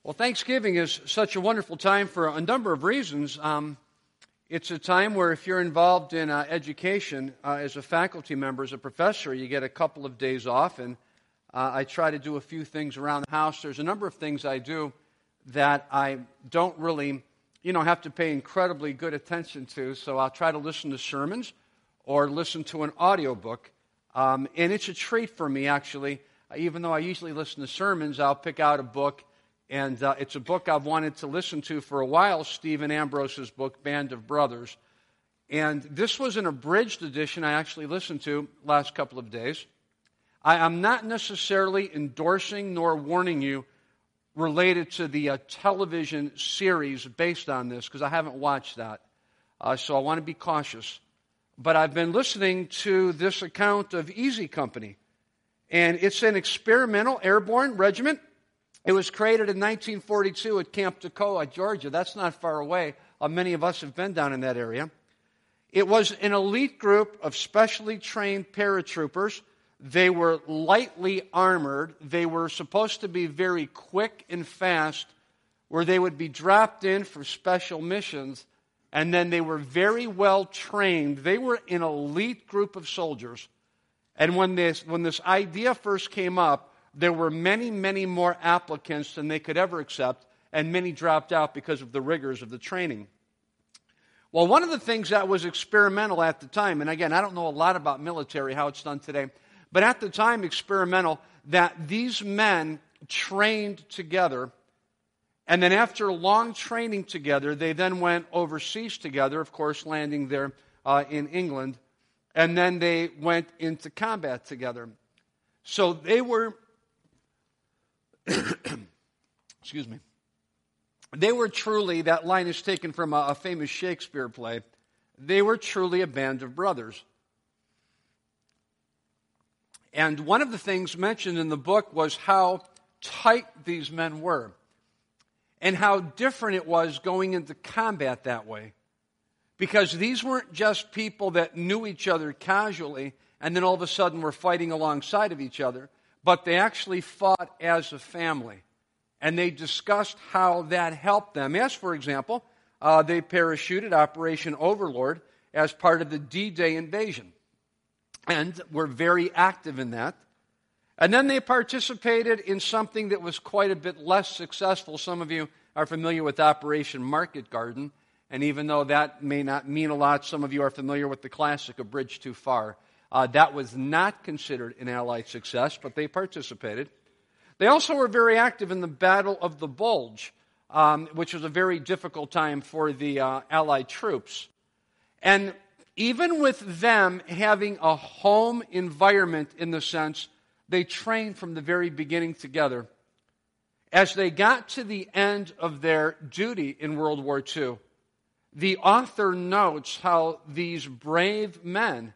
Well, Thanksgiving is such a wonderful time for a number of reasons. It's a time where if you're involved in education as a faculty member, as a professor, you get a couple of days off, and I try to do a few things around the house. There's a number of things I do that I don't really, have to pay incredibly good attention to, so I'll try to listen to sermons or listen to an audiobook, and it's a treat for me, actually. Even though I usually listen to sermons, I'll pick out a book. And it's a book I've wanted to listen to for a while, Stephen Ambrose's book, Band of Brothers. And this was an abridged edition I actually listened to last couple of days. I'm not necessarily endorsing nor warning you related to the television series based on this, because I haven't watched that. So I want to be cautious. But I've been listening to this account of Easy Company. And it's an experimental airborne regiment. It was created in 1942 at Camp Toccoa, Georgia. That's not far away. Many of us have been down in that area. It was an elite group of specially trained paratroopers. They were lightly armored. They were supposed to be very quick and fast, where they would be dropped in for special missions, and then they were very well trained. They were an elite group of soldiers. And when this idea first came up, there were many, many more applicants than they could ever accept, and many dropped out because of the rigors of the training. Well, one of the things that was experimental at the time, and again, I don't know a lot about military, how it's done today, but at the time, experimental, that these men trained together, and then after long training together, they then went overseas together, of course, landing there in England, and then they went into combat together. So they were... Excuse me. They were truly, that line is taken from a famous Shakespeare play, they were truly a band of brothers. And one of the things mentioned in the book was how tight these men were and how different it was going into combat that way. Because these weren't just people that knew each other casually and then all of a sudden were fighting alongside of each other, but they actually fought as a family. And they discussed how that helped them. As, for example, they parachuted Operation Overlord as part of the D-Day invasion. And were very active in that. And then they participated in something that was quite a bit less successful. Some of you are familiar with Operation Market Garden. And even though that may not mean a lot, some of you are familiar with the classic A Bridge Too Far. That was not considered an Allied success, but they participated. They also were very active in the Battle of the Bulge, which was a very difficult time for the Allied troops. And even with them having a home environment in the sense, they trained from the very beginning together. As they got to the end of their duty in World War II, the author notes how these brave men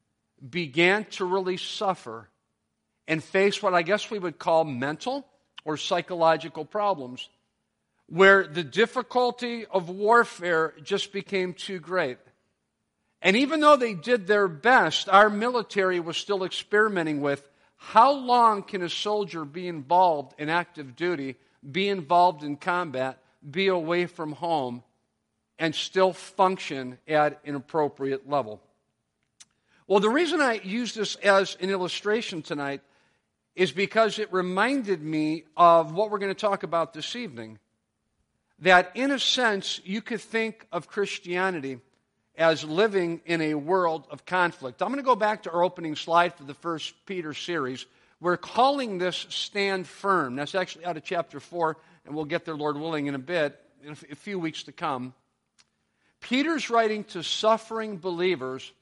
began to really suffer and face what I guess we would call mental or psychological problems, where the difficulty of warfare just became too great. And even though they did their best, our military was still experimenting with how long can a soldier be involved in active duty, be involved in combat, be away from home, and still function at an appropriate level. Well, the reason I use this as an illustration tonight is because it reminded me of what we're going to talk about this evening. That in a sense, you could think of Christianity as living in a world of conflict. I'm going to go back to our opening slide for the First Peter series. We're calling this Stand Firm. That's actually out of chapter 4, and we'll get there, Lord willing, in a few weeks to come. Peter's writing to suffering believers.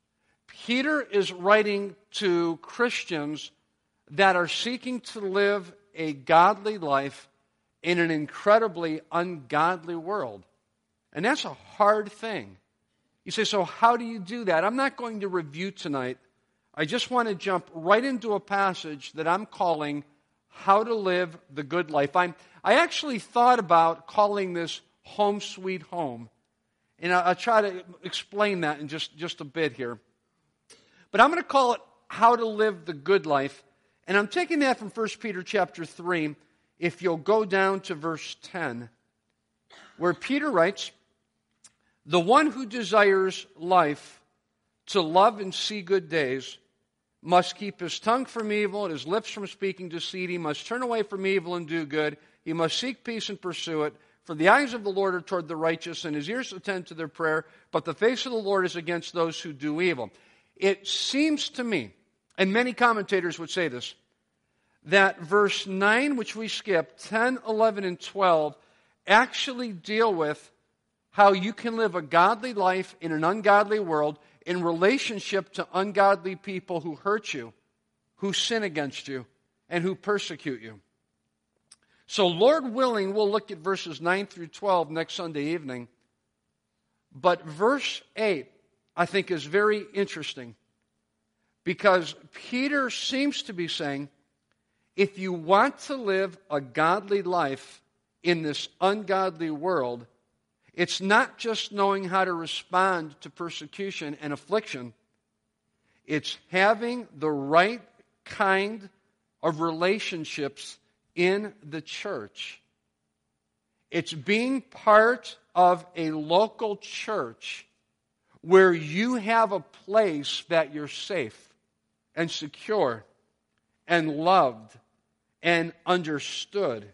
Peter is writing to Christians that are seeking to live a godly life in an incredibly ungodly world. And that's a hard thing. You say, so how do you do that? I'm not going to review tonight. I just want to jump right into a passage that I'm calling How to Live the Good Life. I actually thought about calling this Home Sweet Home. And I'll try to explain that in just a bit here. But I'm going to call it How to Live the Good Life. And I'm taking that from 1 Peter chapter 3. if you'll go down to verse 10, where Peter writes, "The one who desires life to love and see good days must keep his tongue from evil and his lips from speaking deceit. He must turn away from evil and do good. He must seek peace and pursue it. For the eyes of the Lord are toward the righteous, and his ears attend to their prayer, but the face of the Lord is against those who do evil." It seems to me, and many commentators would say this, that verse 9, which we skipped, 10, 11, and 12, actually deal with how you can live a godly life in an ungodly world in relationship to ungodly people who hurt you, who sin against you, and who persecute you. So Lord willing, we'll look at verses 9 through 12 next Sunday evening. But verse 8, I think, is very interesting because Peter seems to be saying, if you want to live a godly life in this ungodly world, it's not just knowing how to respond to persecution and affliction. It's having the right kind of relationships in the church. It's being part of a local church where you have a place that you're safe and secure and loved and understood.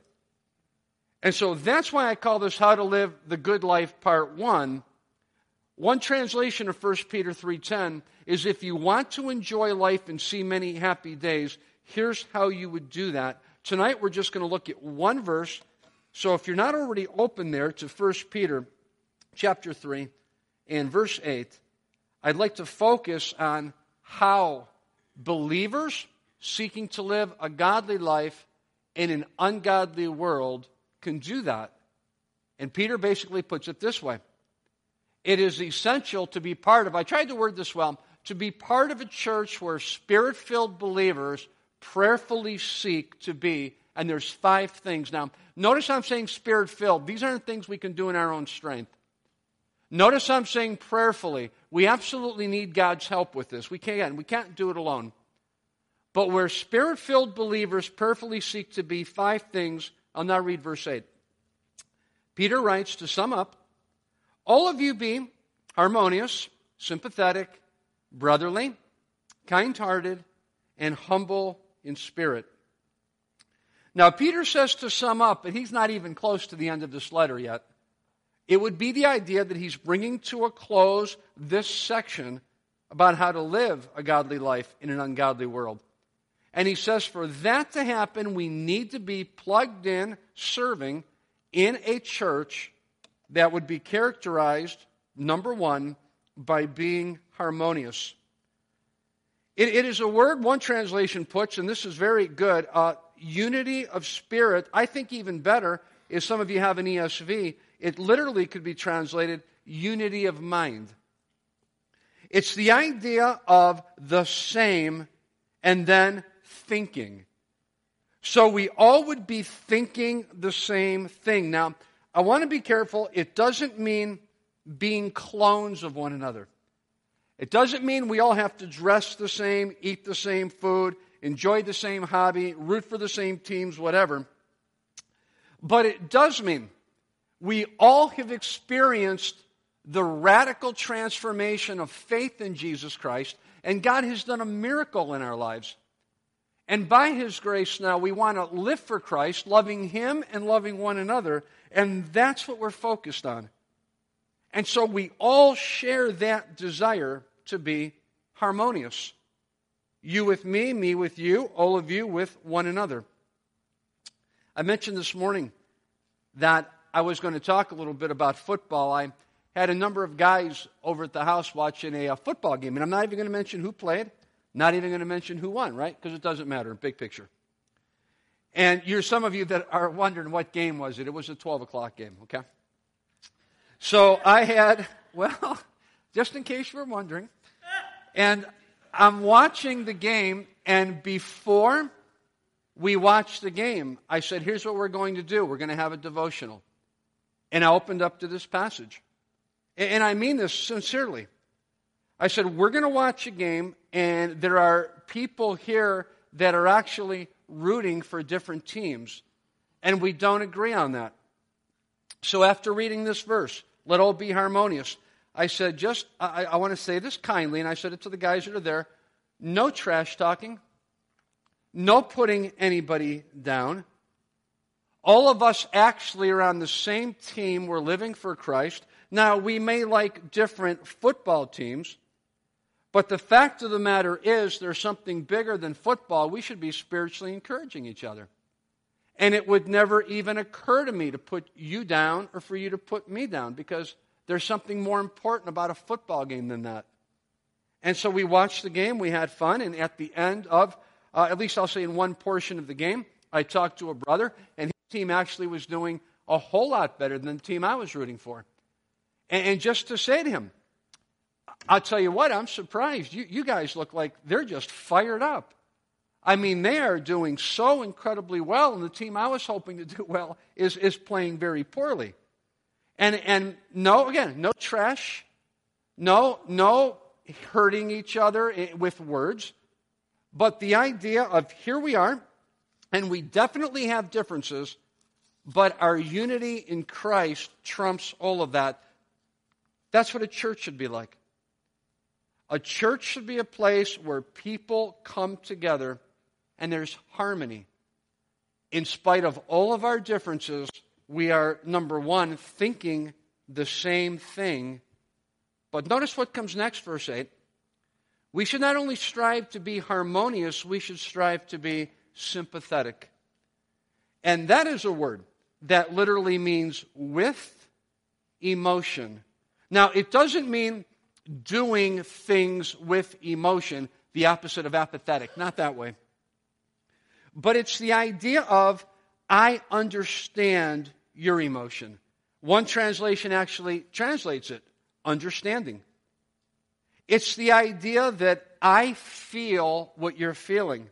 And so that's why I call this How to Live the Good Life Part 1. One translation of 1 Peter 3:10 is, if you want to enjoy life and see many happy days, here's how you would do that. Tonight we're just going to look at one verse. So if you're not already open there to 1 Peter chapter 3 and verse 8, I'd like to focus on how believers seeking to live a godly life in an ungodly world can do that. And Peter basically puts it this way. It is essential to be part of, I tried to word this well, to be part of a church where Spirit-filled believers prayerfully seek to be, and there's 5 things. Now, notice I'm saying Spirit-filled. These aren't things we can do in our own strength. Notice I'm saying prayerfully. We absolutely need God's help with this. We can't do it alone. But where Spirit-filled believers prayerfully seek to be, 5 things. I'll now read verse 8. Peter writes, to sum up, all of you be harmonious, sympathetic, brotherly, kind-hearted, and humble in spirit. Now, Peter says to sum up, but he's not even close to the end of this letter yet. It would be the idea that he's bringing to a close this section about how to live a godly life in an ungodly world. And he says for that to happen, we need to be plugged in, serving in a church that would be characterized, number 1, by being harmonious. It is a word one translation puts, and this is very good, unity of spirit. I think even better, if some of you have an ESV, it literally could be translated unity of mind. It's the idea of the same and then thinking. So we all would be thinking the same thing. Now, I want to be careful. It doesn't mean being clones of one another. It doesn't mean we all have to dress the same, eat the same food, enjoy the same hobby, root for the same teams, whatever. But it does mean we all have experienced the radical transformation of faith in Jesus Christ, and God has done a miracle in our lives. And by His grace now, we want to live for Christ, loving Him and loving one another, and that's what we're focused on. And so we all share that desire to be harmonious. You with me with you, all of you with one another. I mentioned this morning that I was going to talk a little bit about football. I had a number of guys over at the house watching a football game, and I'm not even going to mention who played, not even going to mention who won, right? Because it doesn't matter, big picture. And you're some of you that are wondering what game was it. It was a 12 o'clock game, okay? So I had, well, just in case you were wondering, and I'm watching the game, and before we watched the game, I said, here's what we're going to do. We're going to have a devotional. And I opened up to this passage. And I mean this sincerely. I said, we're going to watch a game, and there are people here that are actually rooting for different teams. and we don't agree on that. So after reading this verse, let all be harmonious, I said, I want to say this kindly, and I said it to the guys that are there, no trash talking, no putting anybody down. All of us actually are on the same team. We're living for Christ. Now, we may like different football teams, but the fact of the matter is there's something bigger than football. We should be spiritually encouraging each other. And it would never even occur to me to put you down or for you to put me down, because there's something more important about a football game than that. And so we watched the game, we had fun, and at the end of, at least I'll say in one portion of the game, I talked to a brother, and his team actually was doing a whole lot better than the team I was rooting for. And just to say to him, I'll tell you what, I'm surprised. You guys look like they're just fired up. I mean, they are doing so incredibly well, and the team I was hoping to do well is playing very poorly. And no, again, no trash, no hurting each other with words, but the idea of here we are, and we definitely have differences, but our unity in Christ trumps all of that. That's what a church should be like. A church should be a place where people come together and there's harmony. In spite of all of our differences, we are, number one, thinking the same thing. But notice what comes next, verse 8. We should not only strive to be harmonious, we should strive to be sympathetic. And that is a word that literally means with emotion. Now, it doesn't mean doing things with emotion, the opposite of apathetic, not that way. But it's the idea of, I understand your emotion. One translation actually translates it, understanding. It's the idea that I feel what you're feeling.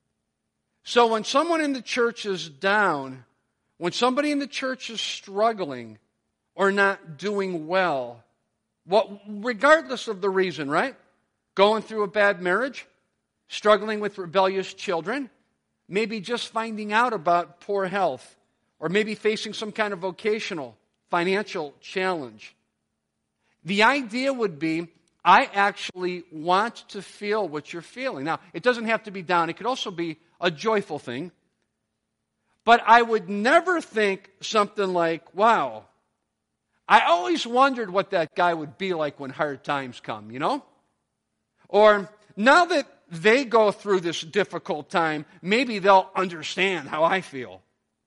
So when someone in the church is down, when somebody in the church is struggling or not doing well, regardless of the reason, right? Going through a bad marriage, struggling with rebellious children, maybe just finding out about poor health, or maybe facing some kind of vocational, financial challenge. The idea would be, I actually want to feel what you're feeling. Now, it doesn't have to be down. It could also be a joyful thing. But I would never think something like, wow, I always wondered what that guy would be like when hard times come, you know? Or, now that they go through this difficult time, maybe they'll understand how I feel.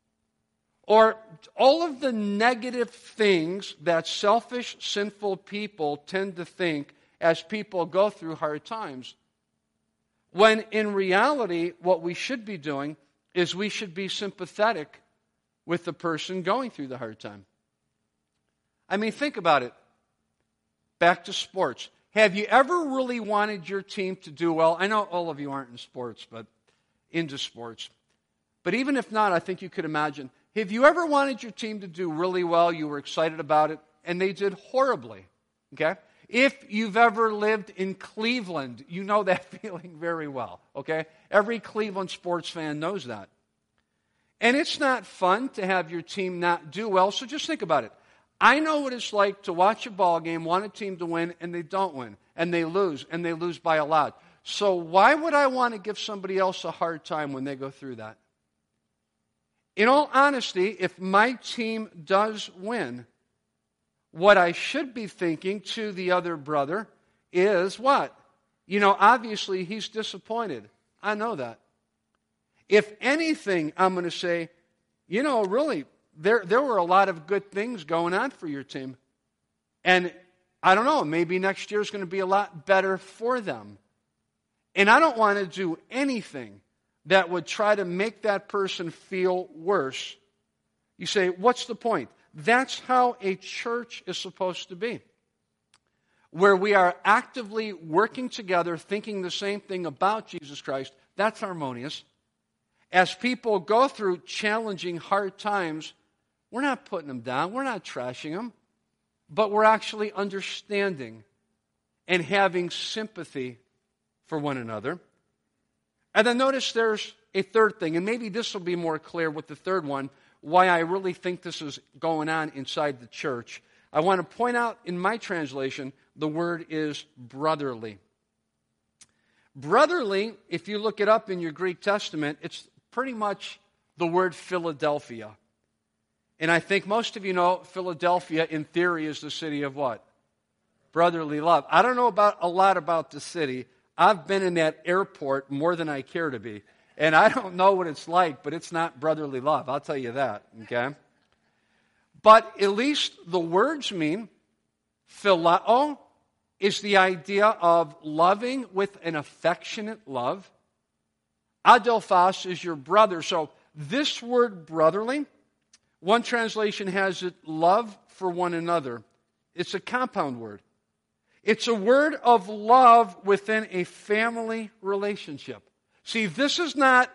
Or all of the negative things that selfish, sinful people tend to think as people go through hard times. When in reality, what we should be doing is we should be sympathetic with the person going through the hard time. I mean, think about it. Back to sports. Have you ever really wanted your team to do well? I know all of you aren't in sports, but into sports. But even if not, I think you could imagine. Have you ever wanted your team to do really well, you were excited about it, and they did horribly? Okay? If you've ever lived in Cleveland, you know that feeling very well. Okay? Every Cleveland sports fan knows that. And it's not fun to have your team not do well, so just think about it. I know what it's like to watch a ball game, want a team to win, and they don't win, and they lose by a lot. So why would I want to give somebody else a hard time when they go through that? In all honesty, if my team does win, what I should be thinking to the other brother is what? You know, obviously he's disappointed. I know that. If anything, I'm going to say, you know, really, there were a lot of good things going on for your team. And I don't know, maybe next year is going to be a lot better for them. And I don't want to do anything that would try to make that person feel worse. You say, what's the point? That's how a church is supposed to be. Where we are actively working together, thinking the same thing about Jesus Christ. That's harmonious. As people go through challenging, hard times, we're not putting them down. We're not trashing them. But we're actually understanding and having sympathy for one another. And then notice there's a third thing, and maybe this will be more clear with the third one. why I really think this is going on inside the church. I want to point out in my translation, the word is brotherly. Brotherly, if you look it up in your Greek Testament, it's pretty much the word Philadelphia. And I think most of you know Philadelphia, in theory, is the city of what? Brotherly love. I don't know a lot about the city. I've been in that airport more than I care to be. And I don't know what it's like, but it's not brotherly love. I'll tell you that, okay? But at least the words mean, phileo is the idea of loving with an affectionate love. Adelphos is your brother. So this word brotherly, one translation has it love for one another. It's a compound word. It's a word of love within a family relationship. See, this is not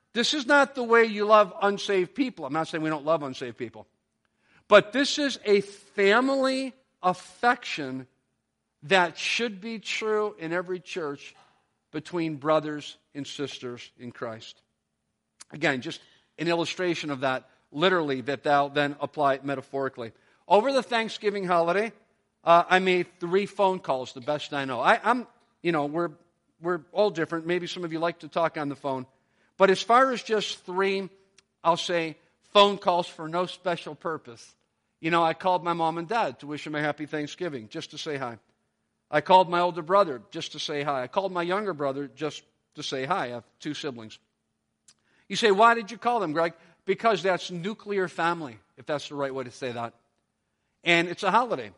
the way you love unsaved people. I'm not saying we don't love unsaved people. But this is a family affection that should be true in every church between brothers and sisters in Christ. Again, just an illustration of that, literally, that thou then apply it metaphorically. Over the Thanksgiving holiday, I made 3 phone calls, the best I know. We're all different. Maybe some of you like to talk on the phone. But as far as just 3, I'll say phone calls for no special purpose. I called my mom and dad to wish them a happy Thanksgiving, just to say hi. I called my older brother just to say hi. I called my younger brother just to say hi. I have 2 siblings. You say, why did you call them, Greg? Because that's nuclear family, if that's the right way to say that. And it's a holiday.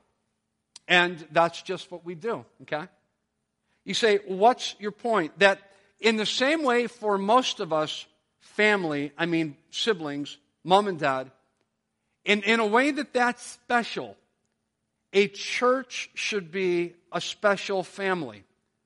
And that's just what we do, okay? You say, what's your point? That in the same way for most of us, family, siblings, mom and dad, in a way that's special, a church should be a special family.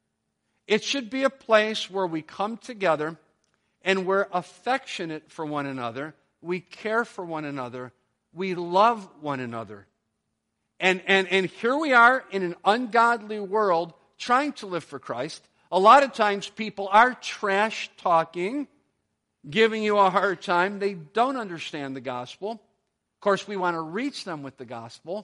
It should be a place where we come together and we're affectionate for one another, we care for one another, we love one another. And here we are in an ungodly world trying to live for Christ. A lot of times people are trash talking, giving you a hard time. They don't understand the gospel. Of course, we want to reach them with the gospel.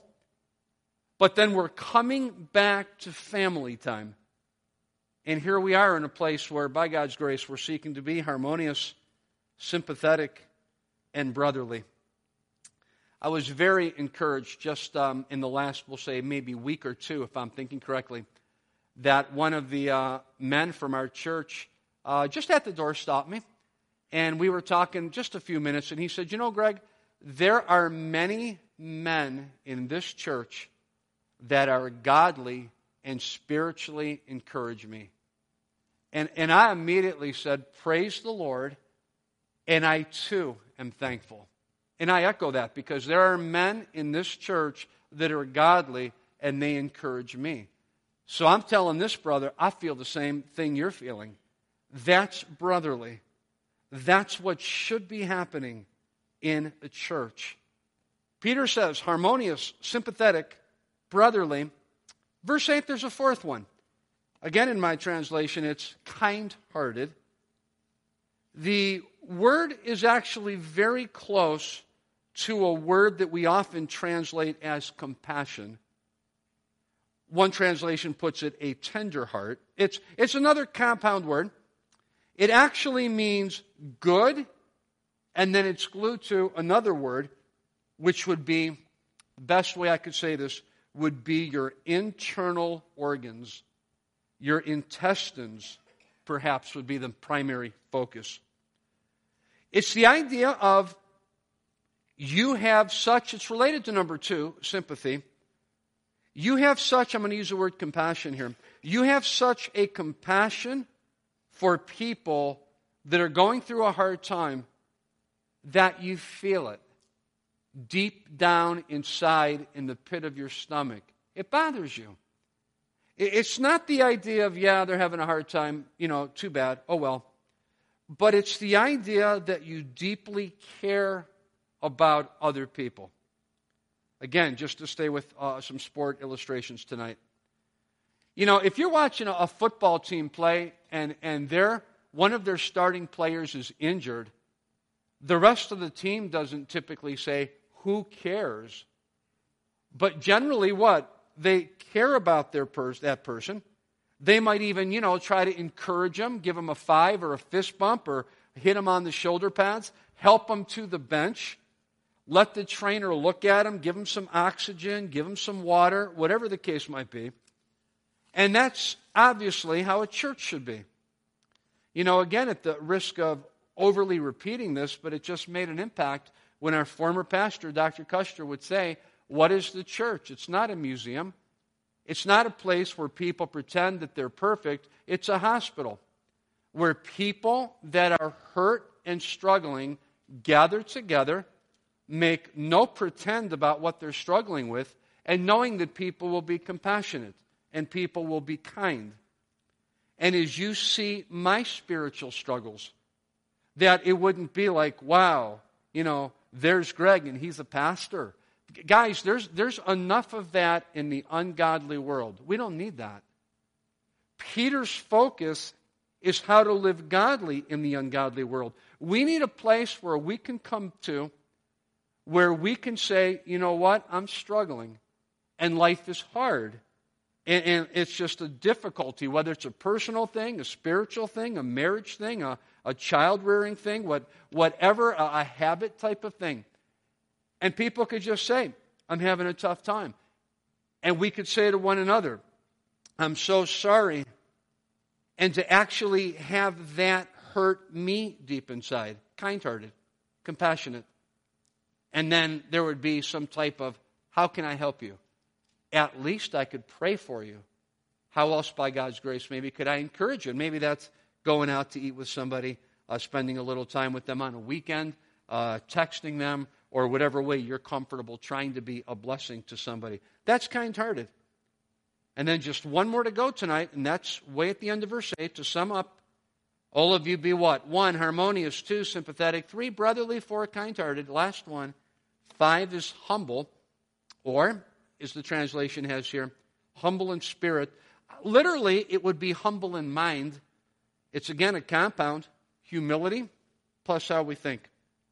But then we're coming back to family time. And here we are in a place where, by God's grace, we're seeking to be harmonious, sympathetic, and brotherly. I was very encouraged just in the last, we'll say, maybe week or 2, if I'm thinking correctly, that one of the men from our church just at the door stopped me. And we were talking just a few minutes, and he said, Greg, there are many men in this church that are godly and spiritually encourage me. And I immediately said, praise the Lord, and I too am thankful. And I echo that because there are men in this church that are godly and they encourage me. So I'm telling this brother, I feel the same thing you're feeling. That's brotherly. That's what should be happening in a church. Peter says, harmonious, sympathetic, brotherly. Verse 8, there's a 4th one. Again, in my translation, it's kind-hearted. The word is actually very close to a word that we often translate as compassion. One translation puts it a tender heart. It's another compound word. It actually means good, and then it's glued to another word, which would be, the best way I could say this, would be your internal organs. Your intestines, perhaps, would be the primary focus. It's the idea of you have such, it's related to number 2, sympathy. You have such, I'm going to use the word compassion here. You have such a compassion for people that are going through a hard time that you feel it deep down inside in the pit of your stomach. It bothers you. It's not the idea of, they're having a hard time, too bad, oh well. But it's the idea that you deeply care about other people. Again, just to stay with some sport illustrations tonight. If you're watching a football team play and one of their starting players is injured, The rest of the team doesn't typically say, who cares? But generally what? They care about that person. They might even, try to encourage them, give them a 5 or a fist bump or hit them on the shoulder pads, help them to the bench, let the trainer look at them, give them some oxygen, give them some water, whatever the case might be. And that's obviously how a church should be. Again, at the risk of overly repeating this, but it just made an impact when our former pastor, Dr. Custer, would say, what is the church? It's not a museum. It's not a place where people pretend that they're perfect. It's a hospital where people that are hurt and struggling gather together, make no pretend about what they're struggling with, and knowing that people will be compassionate and people will be kind. And as you see my spiritual struggles, that it wouldn't be like, wow, there's Greg and he's a pastor. Guys, there's enough of that in the ungodly world. We don't need that. Peter's focus is how to live godly in the ungodly world. We need a place where we can come to, where we can say, you know what, I'm struggling, and life is hard. And it's just a difficulty, whether it's a personal thing, a spiritual thing, a marriage thing, a child-rearing thing, whatever, a habit type of thing. And people could just say, I'm having a tough time. And we could say to one another, I'm so sorry. And to actually have that hurt me deep inside, kind-hearted, compassionate. And then there would be some type of, how can I help you? At least I could pray for you. How else, by God's grace, maybe could I encourage you? Maybe that's going out to eat with somebody, spending a little time with them on a weekend, texting them, or whatever way you're comfortable trying to be a blessing to somebody. That's kind-hearted. And then just one more to go tonight, and that's way at the end of verse 8. To sum up, all of you be what? 1, harmonious. 2, sympathetic. 3, brotherly. 4, kind-hearted. Last one, 5 is humble, or, as the translation has here, humble in spirit. Literally, it would be humble in mind. It's again a compound, humility plus how we think.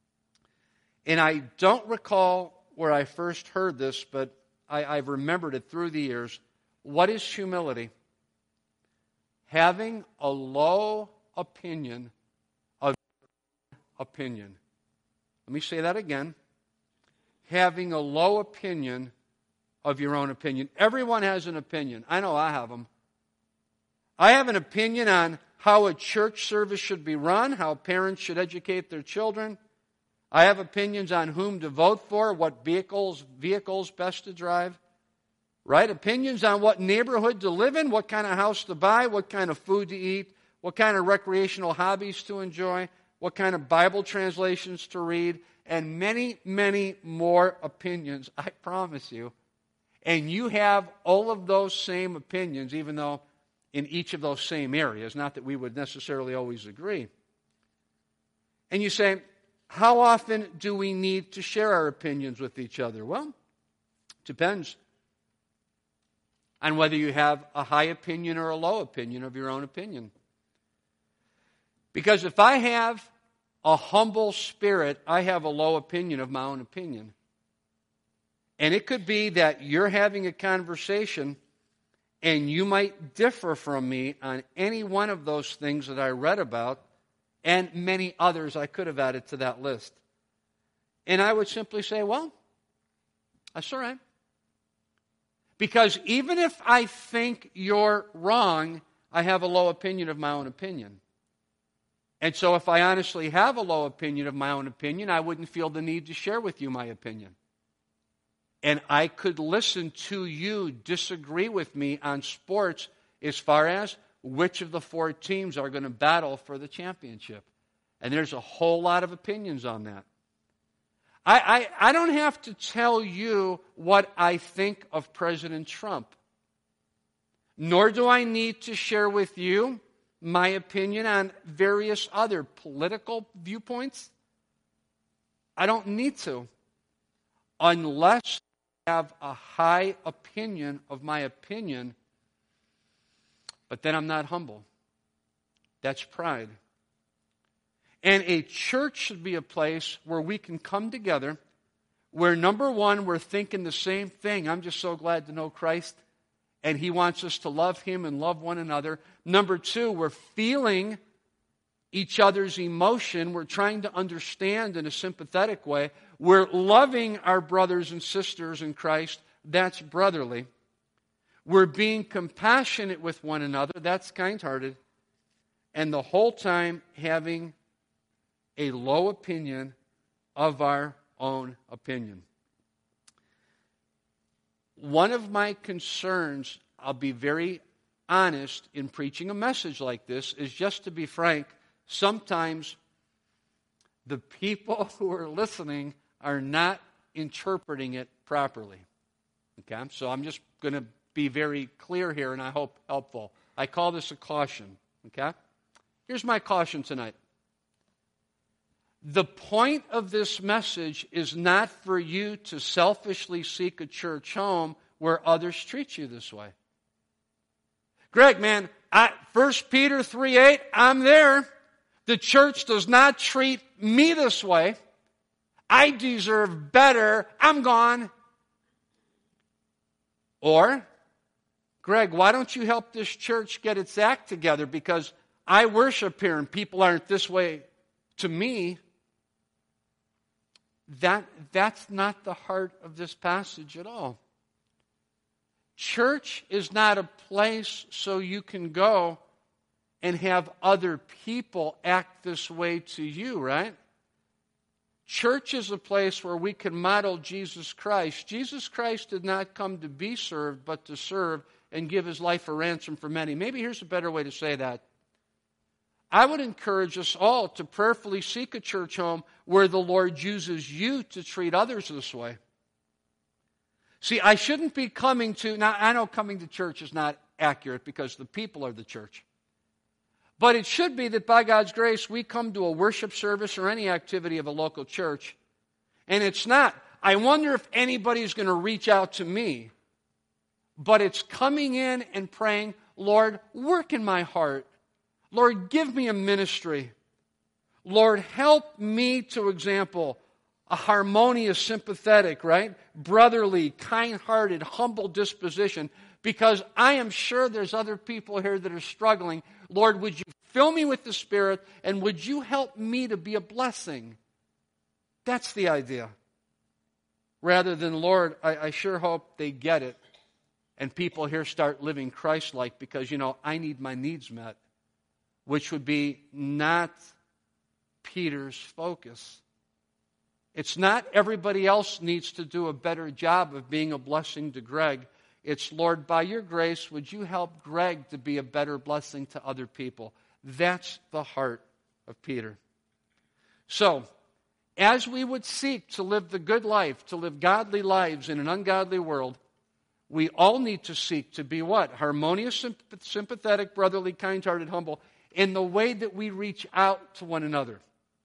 And I don't recall where I first heard this, but I've remembered it through the years. What is humility? Having a low opinion of opinion. Let me say that again. Having a low opinion of your own opinion. Everyone has an opinion. I know I have them. I have an opinion on how a church service should be run, how parents should educate their children. I have opinions on whom to vote for, what vehicles best to drive. Right? Opinions on what neighborhood to live in, what kind of house to buy, what kind of food to eat, what kind of recreational hobbies to enjoy, what kind of Bible translations to read, and many, many more opinions, I promise you. And you have all of those same opinions, even though in each of those same areas, not that we would necessarily always agree. And you say, how often do we need to share our opinions with each other? Well, it depends on whether you have a high opinion or a low opinion of your own opinion. Because if I have a humble spirit, I have a low opinion of my own opinion. And it could be that you're having a conversation and you might differ from me on any one of those things that I read about, and many others I could have added to that list. And I would simply say, well, that's all right. Because even if I think you're wrong, I have a low opinion of my own opinion. And so if I honestly have a low opinion of my own opinion, I wouldn't feel the need to share with you my opinion. And I could listen to you disagree with me on sports as far as which of the 4 teams are going to battle for the championship. And there's a whole lot of opinions on that. I don't have to tell you what I think of President Trump. Nor do I need to share with you my opinion on various other political viewpoints. I don't need to. Unless I have a high opinion of my opinion, but then I'm not humble. That's pride. And a church should be a place where we can come together, where number one, we're thinking the same thing. I'm just so glad to know Christ, and He wants us to love Him and love one another. Number two, we're feeling each other's emotion. We're trying to understand in a sympathetic way. We're loving our brothers and sisters in Christ. That's brotherly. We're being compassionate with one another. That's kind-hearted. And the whole time having a low opinion of our own opinion. One of my concerns, I'll be very honest in preaching a message like this, is just to be frank, sometimes the people who are listening are not interpreting it properly. Okay? So I'm just going to be very clear here, and I hope helpful. I call this a caution. Okay? Here's my caution tonight. The point of this message is not for you to selfishly seek a church home where others treat you this way. Greg, man, 1 Peter 3:8, I'm there. The church does not treat me this way. I deserve better. I'm gone. Or, Greg, why don't you help this church get its act together, because I worship here and people aren't this way to me. That's not the heart of this passage at all. Church is not a place so you can go and have other people act this way to you, right? Church is a place where we can model Jesus Christ. Jesus Christ did not come to be served, but to serve and give His life a ransom for many. Maybe here's a better way to say that. I would encourage us all to prayerfully seek a church home where the Lord uses you to treat others this way. See, I shouldn't be coming to, now I know coming to church is not accurate because the people are the church. But it should be that by God's grace we come to a worship service or any activity of a local church, and it's not, I wonder if anybody's going to reach out to me, but it's coming in and praying, Lord, work in my heart. Lord, give me a ministry. Lord, help me to example a harmonious, sympathetic, right? Brotherly, kind-hearted, humble disposition, because I am sure there's other people here that are struggling. Lord, would you fill me with the Spirit, and would you help me to be a blessing? That's the idea. Rather than, Lord, I sure hope they get it, and people here start living Christ-like because, I need my needs met. Which would be not Peter's focus. It's not everybody else needs to do a better job of being a blessing to Greg. It's, Lord, by your grace, would you help Greg to be a better blessing to other people? That's the heart of Peter. So, as we would seek to live the good life, to live godly lives in an ungodly world, we all need to seek to be what? Harmonious, sympathetic, brotherly, kind-hearted, humble, in the way that we reach out to one another.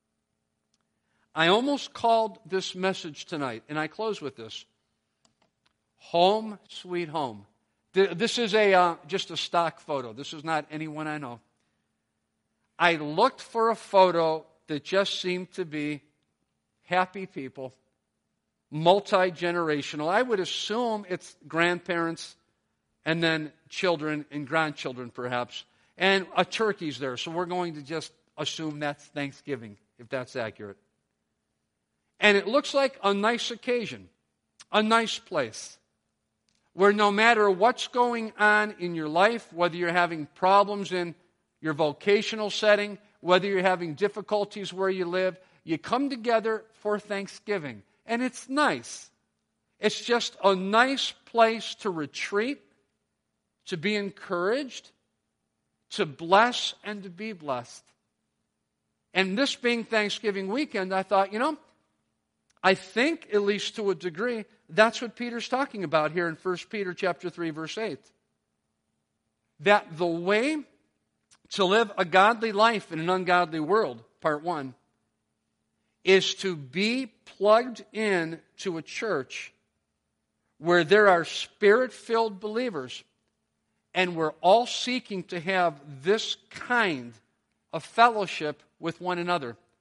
I almost called this message tonight, and I close with this. Home, sweet home. This is just a stock photo. This is not anyone I know. I looked for a photo that just seemed to be happy people, multi-generational. I would assume it's grandparents and then children and grandchildren perhaps. And a turkey's there, so we're going to just assume that's Thanksgiving, if that's accurate. And it looks like a nice occasion, a nice place, where no matter what's going on in your life, whether you're having problems in your vocational setting, whether you're having difficulties where you live, you come together for Thanksgiving. And it's nice. It's just a nice place to retreat, to be encouraged, to bless and to be blessed. And this being Thanksgiving weekend, I thought, I think, at least to a degree, that's what Peter's talking about here in 1 Peter chapter 3, verse 8. That the way to live a godly life in an ungodly world, part 1, is to be plugged in to a church where there are Spirit-filled believers, and we're all seeking to have this kind of fellowship with one another.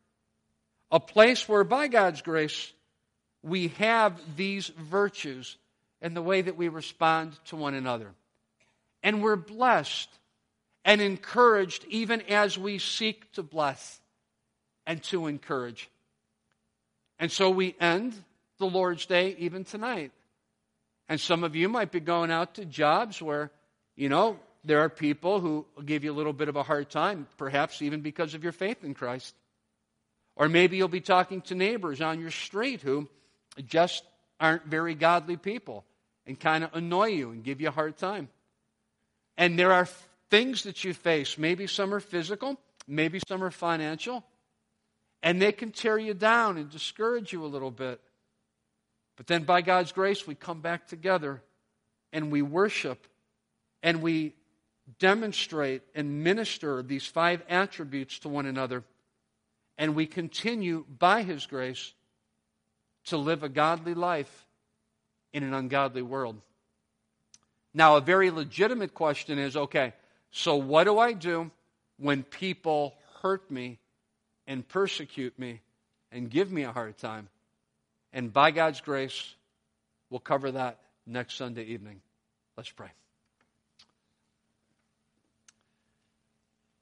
A place where, by God's grace, we have these virtues in the way that we respond to one another. And we're blessed and encouraged even as we seek to bless and to encourage. And so we end the Lord's Day even tonight. And some of you might be going out to jobs where, there are people who give you a little bit of a hard time, perhaps even because of your faith in Christ. Or maybe you'll be talking to neighbors on your street who just aren't very godly people and kind of annoy you and give you a hard time. And there are things that you face. Maybe some are physical, maybe some are financial, and they can tear you down and discourage you a little bit. But then by God's grace, we come back together and we worship and we demonstrate and minister these 5 attributes to one another. And we continue, by His grace, to live a godly life in an ungodly world. Now, a very legitimate question is, okay, so what do I do when people hurt me and persecute me and give me a hard time? And by God's grace, we'll cover that next Sunday evening. Let's pray.